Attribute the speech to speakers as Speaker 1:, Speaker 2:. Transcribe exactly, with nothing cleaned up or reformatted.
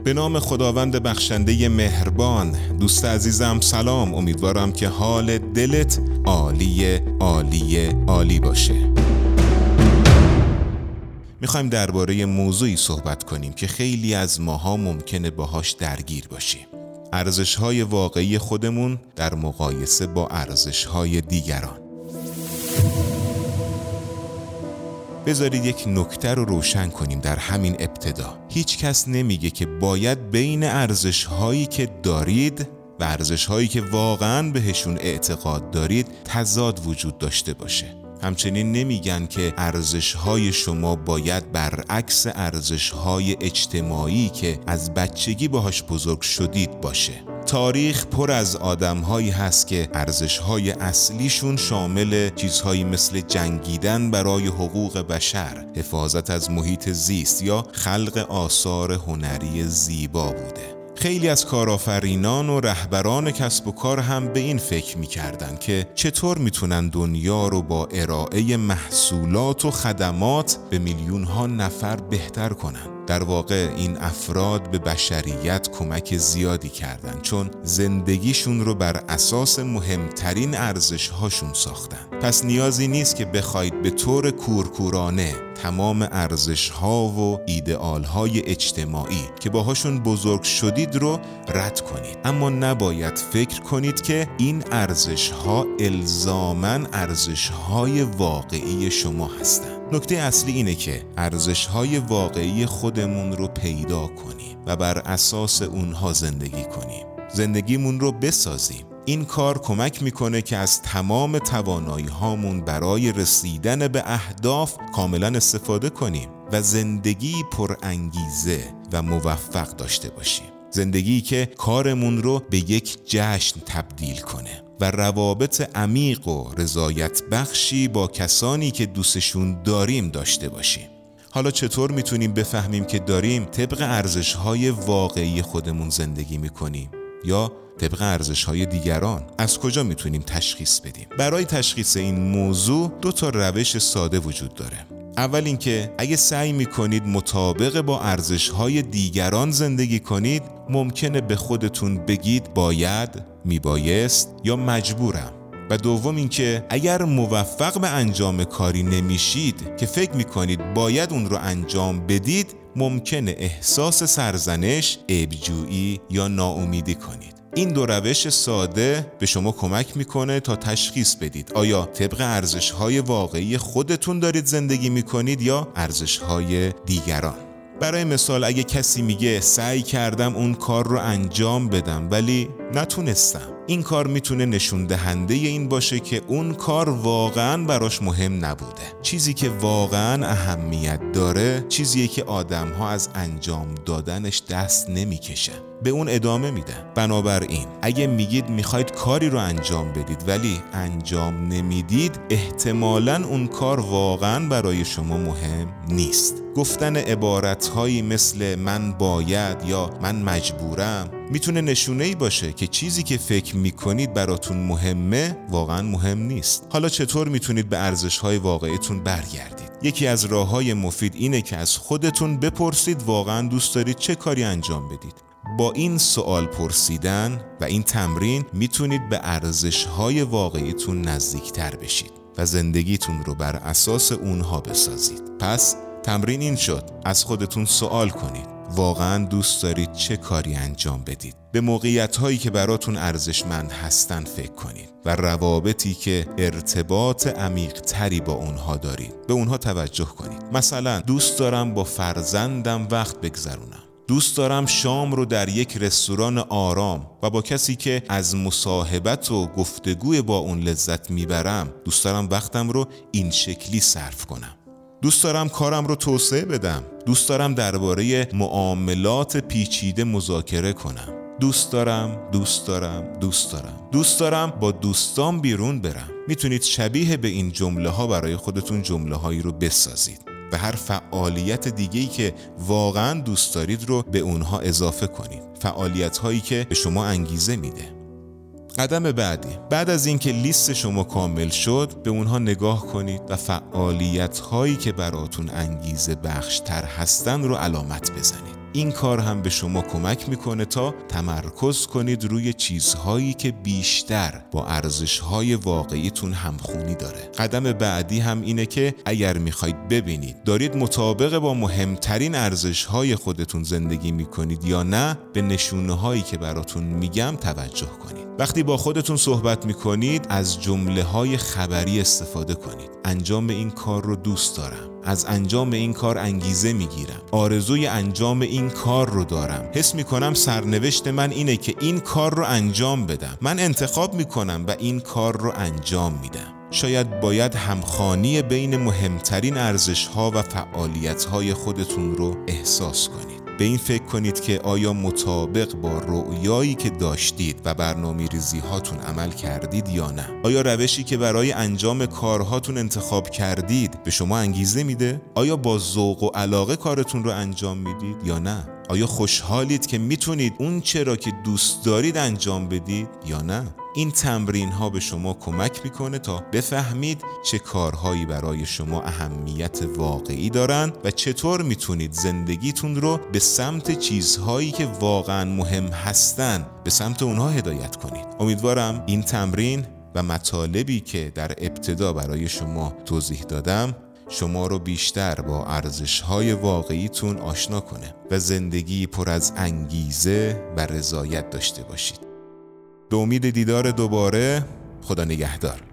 Speaker 1: به نام خداوند بخشنده مهربان. دوست عزیزم سلام، امیدوارم که حال دلت عالی عالی عالی باشه. میخوایم درباره موضوعی صحبت کنیم که خیلی از ماها ممکنه باهاش درگیر باشیم. ارزش‌های واقعی خودمون در مقایسه با ارزش‌های دیگران. بذارید یک نکته رو روشن کنیم در همین ابتدا. هیچ کس نمیگه که باید بین ارزش‌هایی که دارید و ارزش‌هایی که واقعاً بهشون اعتقاد دارید تضاد وجود داشته باشه. همچنین نمیگن که ارزش‌های شما باید برعکس ارزش‌های اجتماعی که از بچگی باهاش بزرگ شدید باشه. تاریخ پر از آدم‌هایی هست که ارزش‌های اصلیشون شامل چیزهایی مثل جنگیدن برای حقوق بشر، حفاظت از محیط زیست یا خلق آثار هنری زیبا بوده. خیلی از کارآفرینان و رهبران کسب و کار هم به این فکر می‌کردن که چطور میتونن دنیا رو با ارائه محصولات و خدمات به میلیون‌ها نفر بهتر کنن. در واقع این افراد به بشریت کمک زیادی کردن، چون زندگیشون رو بر اساس مهمترین ارزش‌هاشون ساختن. پس نیازی نیست که بخواید به طور کورکورانه تمام ارزش‌ها و ایدئال‌های اجتماعی که باهاشون بزرگ شدید رو رد کنید. اما نباید فکر کنید که این ارزش‌ها الزاماً ارزش‌های واقعی شما هستند. نکته اصلی اینه که ارزش‌های واقعی خودمون رو پیدا کنیم و بر اساس اونها زندگی کنیم. زندگیمون رو بسازیم. این کار کمک میکنه که از تمام توانایی هامون برای رسیدن به اهداف کاملا استفاده کنیم و زندگی پر انگیزه و موفق داشته باشیم. زندگی که کارمون رو به یک جشن تبدیل کنه و روابط عمیق و رضایت بخشی با کسانی که دوستشون داریم داشته باشیم. حالا چطور میتونیم بفهمیم که داریم طبق ارزش‌های واقعی خودمون زندگی میکنیم یا طبق ارزش‌های دیگران؟ از کجا میتونیم تشخیص بدیم؟ برای تشخیص این موضوع دو تا روش ساده وجود داره. اول اینکه اگه سعی میکنید مطابق با ارزش‌های دیگران زندگی کنید، ممکنه به خودتون بگید باید، میبایست یا مجبورم. و دوم اینکه اگر موفق به انجام کاری نمیشید که فکر میکنید باید اون رو انجام بدید، ممکنه احساس سرزنش، عیب‌جویی یا ناامیدی کنید. این دو روش ساده به شما کمک میکنه تا تشخیص بدید آیا طبق ارزش‌های واقعی خودتون دارید زندگی میکنید یا ارزش‌های دیگران. برای مثال اگه کسی میگه سعی کردم اون کار رو انجام بدم ولی نتونستم، این کار میتونه نشون دهنده این باشه که اون کار واقعاً براش مهم نبوده. چیزی که واقعاً اهمیت داره چیزیه که آدم‌ها از انجام دادنش دست نمیکشن، به اون ادامه میدن. بنابراین اگه میگید میخواید کاری رو انجام بدید ولی انجام نمیدید، احتمالاً اون کار واقعاً برای شما مهم نیست. گفتن عبارت‌هایی مثل من باید یا من مجبورم میتونه نشونه‌ای باشه که چیزی که فکر میکنید براتون مهمه واقعا مهم نیست. حالا چطور میتونید به ارزش‌های واقعیتون برگردید؟ یکی از راه‌های مفید اینه که از خودتون بپرسید واقعا دوست دارید چه کاری انجام بدید. با این سوال پرسیدن و این تمرین میتونید به ارزش‌های واقعیتون نزدیکتر بشید و زندگیتون رو بر اساس اونها بسازید. پس تمرین این شد: از خودتون سوال کنید واقعاً دوست دارید چه کاری انجام بدید. به موقعیت‌هایی که براتون ارزشمند هستن فکر کنید و روابطی که ارتباط عمیق‌تری با اونها دارید به اونها توجه کنید. مثلا دوست دارم با فرزندم وقت بگذرونم. دوست دارم شام رو در یک رستوران آرام و با کسی که از مصاحبت و گفتگوی با اون لذت میبرم، دوست دارم وقتم رو این شکلی صرف کنم. دوست دارم کارم رو توسعه بدم. دوست دارم درباره معاملات پیچیده مذاکره کنم. دوست دارم، دوست دارم، دوست دارم. دوست دارم با دوستان بیرون برم. میتونید شبیه به این جمله ها برای خودتون جمله هایی رو بسازید و هر فعالیت دیگه‌ای که واقعاً دوست دارید رو به اونها اضافه کنید. فعالیت هایی که به شما انگیزه میده. قدم بعدی، بعد از اینکه لیست شما کامل شد، به اونها نگاه کنید و فعالیت هایی که براتون انگیزه بخش تر هستن رو علامت بزنید. این کار هم به شما کمک میکنه تا تمرکز کنید روی چیزهایی که بیشتر با ارزش‌های واقعیتون همخونی داره. قدم بعدی هم اینه که اگر میخواید ببینید دارید مطابق با مهمترین ارزش‌های خودتون زندگی میکنید یا نه، به نشونه‌هایی که براتون میگم توجه کنید. وقتی با خودتون صحبت میکنید از جمله‌های خبری استفاده کنید. انجام این کار رو دوست دارم، از انجام این کار انگیزه میگیرم، آرزوی انجام این کار رو دارم، حس میکنم سرنوشت من اینه که این کار رو انجام بدم، من انتخاب میکنم و این کار رو انجام میدم. شاید باید همخوانی بین مهمترین ارزش‌ها و فعالیت‌های خودتون رو احساس کنید. به این فکر کنید که آیا مطابق با رؤیایی که داشتید و برنامه‌ریزی هاتون عمل کردید یا نه؟ آیا روشی که برای انجام کارهاتون انتخاب کردید به شما انگیزه میده؟ آیا با ذوق و علاقه کارتون رو انجام میدید یا نه؟ آیا خوشحالید که میتونید اون چرا که دوست دارید انجام بدید یا نه؟ این تمرین ها به شما کمک میکنه تا بفهمید چه کارهایی برای شما اهمیت واقعی دارن و چطور میتونید زندگیتون رو به سمت چیزهایی که واقعا مهم هستن به سمت اونها هدایت کنید. امیدوارم این تمرین و مطالبی که در ابتدا برای شما توضیح دادم شما رو بیشتر با ارزش‌های واقعیتون آشنا کنه و زندگی پر از انگیزه و رضایت داشته باشید. به امید دیدار دوباره. خدا نگهدار.